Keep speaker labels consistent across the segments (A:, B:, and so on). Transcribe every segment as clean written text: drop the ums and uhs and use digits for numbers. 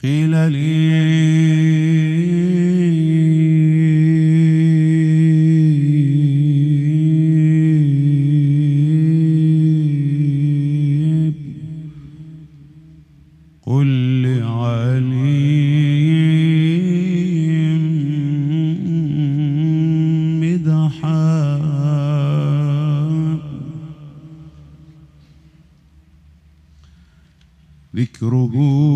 A: قيل لي قل لعليم مدحا ذكره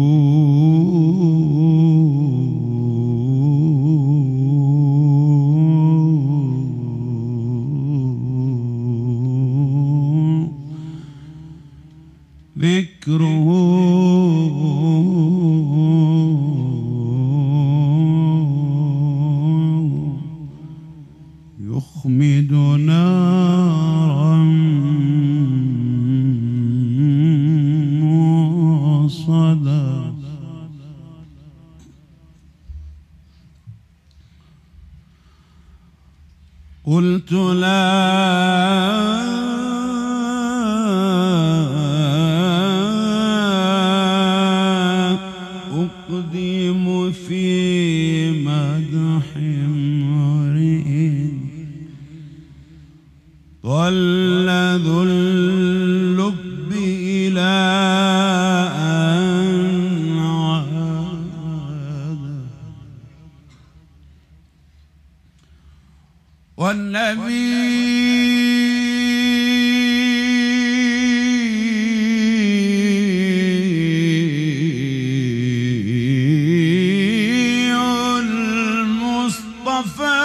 A: يخمد نارا موصدا قلت لا أقدم في مدح امرئ ضل ذو اللب إلى أن عاد والنبي المصطفى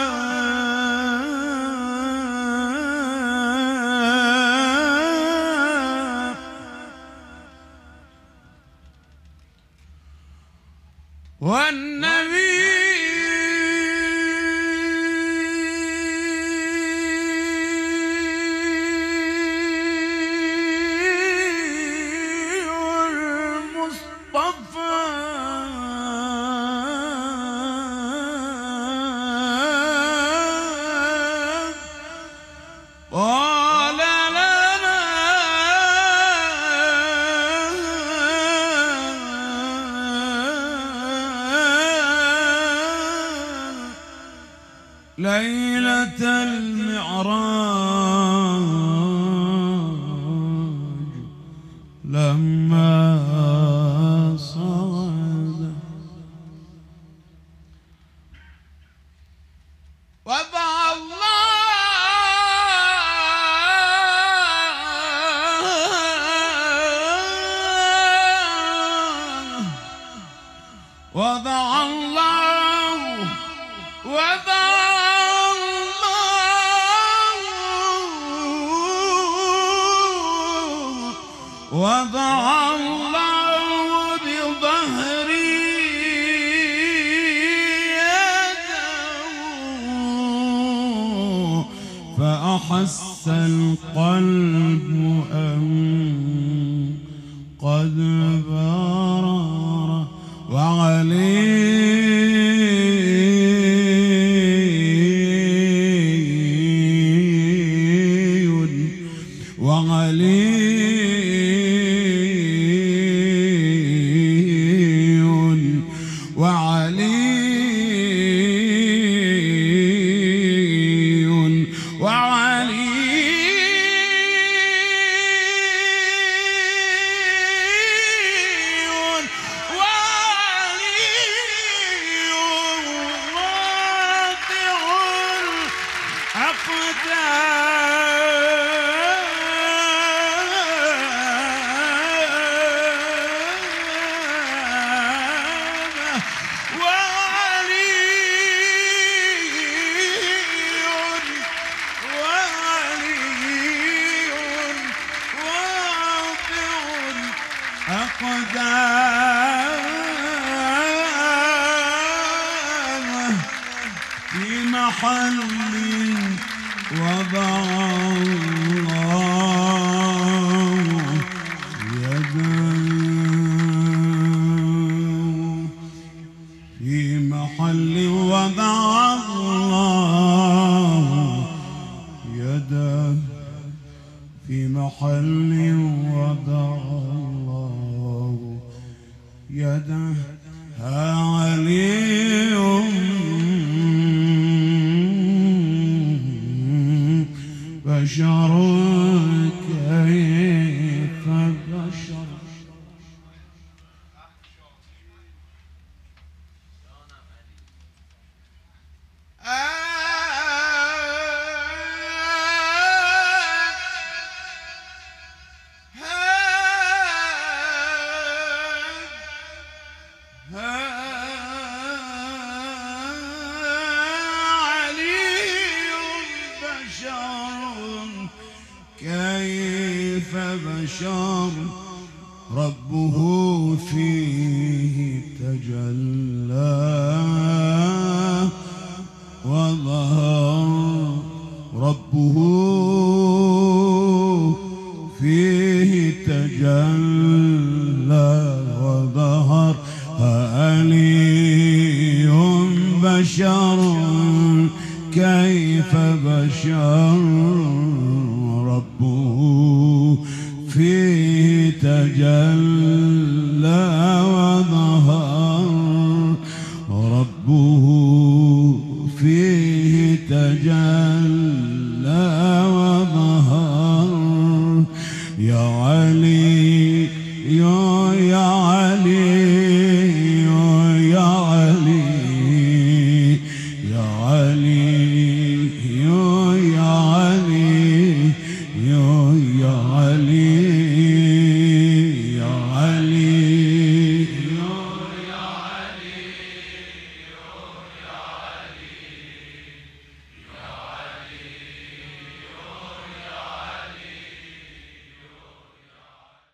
A: والنبي المصطفى قال لنا ليلة المعراج لما صعد وضع الله بظهري يده فأحس القلب أن قد برر أقدامه في محل وضع الله يده في محل وضع الله يده في محل وضع الله يدها علي بشر كيف بشر كيف بشر ربه فيه تجلى وظهر ربه فيه تجلى وظهر علي بشر كيف بشر ربه فيه تجلى وظهر ربه فيه تجلى وظهر يا علي يا